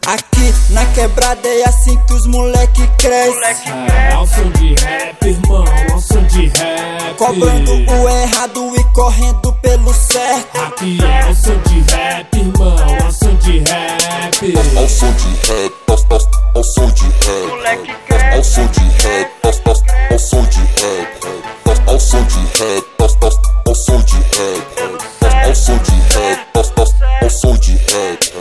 Aqui na quebrada é assim que os moleque crescem. É o som de rap, irmão, é o som de rap. Cobrando o errado e correndo pelo certo. Aqui é o som de rap, irmão, é o som de rap. É o som de rap, é o som de rap. É o som de rap, é o som de rap. É o som de rap, é o som de rap. É o som de rap, é o som de rap.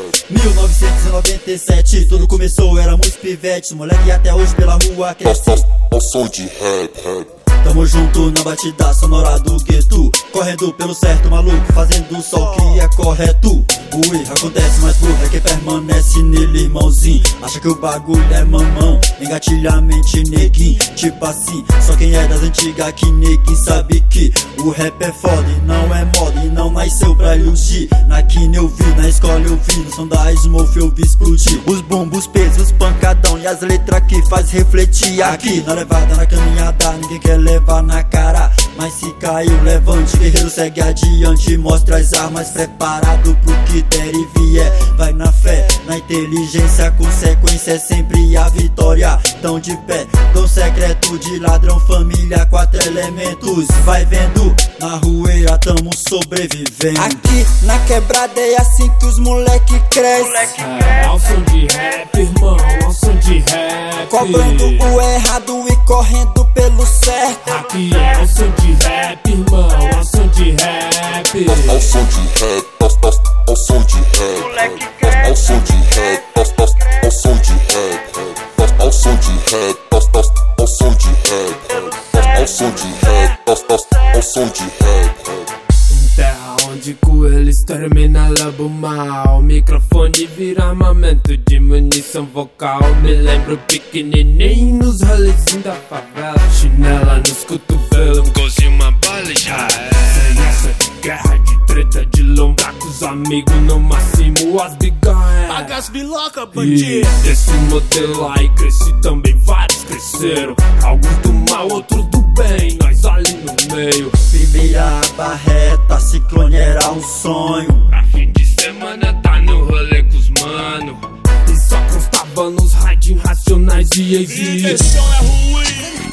1997, tudo começou, éramos pivetes. Moleque até hoje pela rua cresce. É o som de rap. Tamo junto na batida sonora do gueto, correndo pelo certo, maluco, fazendo só o que é correto. O erro acontece, mas burro é quem permanece nele, irmãozinho. Acha que o bagulho é mamão, engatilha a mente, neguinho. Tipo assim, só quem é das antigas que neguinho sabe que o rap é foda e não é moda e não nasceu pra iludir. Na quina eu vi, na escola eu vi, no som da Smurf eu vi explodir. Os bumbos, pesos, os pancadão e as letras que faz refletir. Aqui na levada, na caminhada, ninguém quer levar na cara, mas se caiu, levante. Guerreiro segue adiante, mostra as armas, preparado pro que der e vier. Vai na fé, na inteligência, a consequência é sempre a vitória. Tão de pé, dom secreto de ladrão, família, 4 elementos. Vai vendo, na rueira tamo sobrevivendo. Aqui na quebrada é assim que os moleque crescem. É o som de rap, irmão, é o som de rap. Cobrando o errado e correndo pelo certo. Aqui é o som de rap, irmão, é o som de rap. É o som de rap, é o som de rap. É o som de rap, é o som de rap. É o som de rap, é o som de rap. É o som de rap, é o som de rap. Terra onde coelhos termina lobo mal. Microfone vira armamento de munição vocal. Me lembro pequenininho nos rolezinhos da favela. Chinela nos cotovelos, goze uma bala e já é. Sem essa de guerra, de treta, de lombar com os amigos no máximo as bigarras. Agaspiloca, E bandido. desse modelo aí cresci também, vários cresceram. Alguns do mal, outros do bem, nós ali no meio. Primeira barreta, Ciclone era um sonho. Pra fim de semana tá no rolê com os mano. E só constava nos raiding racionais e easy. Esse som é ruim.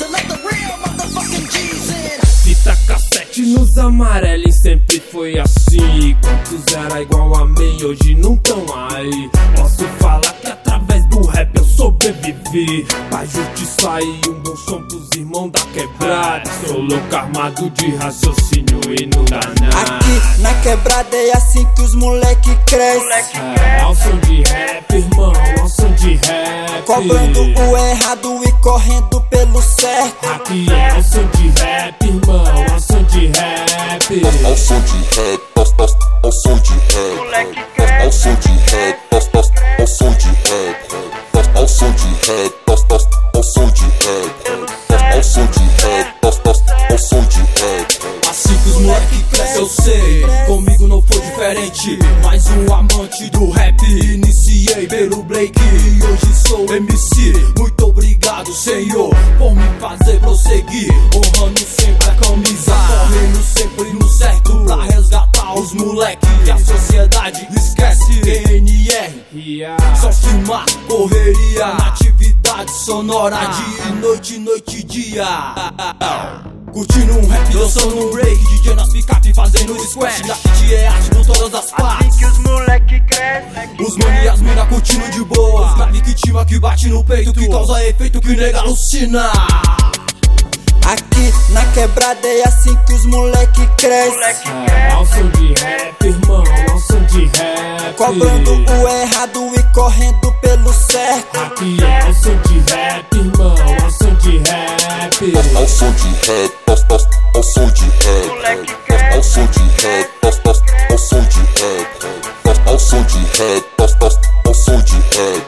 Fita cassete nos amarelos sempre foi assim. Quantos era igual a mim, hoje não tão aí. Posso falar que através do rap eu sobrevivi. Pra justiça e um bom som pros irmãos da quebrada. Sou louco armado de raciocínio e não dá nada. Aqui na quebrada é assim que os moleque crescem. É o som de rap, irmão, é o som de rap. Cobrando o errado e correndo pelo certo. Aqui é o som de rap, irmão, é o som de rap. É o som de rap, é o som de rap. É o som de rap, é o som de rap. É o som de rap, é o som de rap. É o som de rap, é o som de rap. Assim que os moleque crescem eu sei, comigo não foi diferente. Mais um amante do rap, iniciei pelo Blake e hoje sou MC. Muito obrigado, senhor, por me fazer prosseguir. Honrando sempre a camisa, correndo sempre no certo. Pra resgatar os moleque e a sociedade esquece. TNR, só filmar, correria na atividade sonora de noite, noite e dia. Curtindo um rap, dançando um break, DJ nas picape fazendo squash. Grafite é arte por todas as partes. Assim que os moleque crescem. Os mano e as mina curtindo de boa. Grave que tima que bate no peito, que causa efeito que nega alucina. Aqui na quebrada é assim que os moleque crescem. É o som de rap, irmão, é o som de rap. Cobrando o errado e correndo pelo certo. Aqui é o som de rap, irmão, é o som de rap. É o som de rap, é o som de rap. É o som de rap, é o som de rap. É o som de rap, é o som de rap.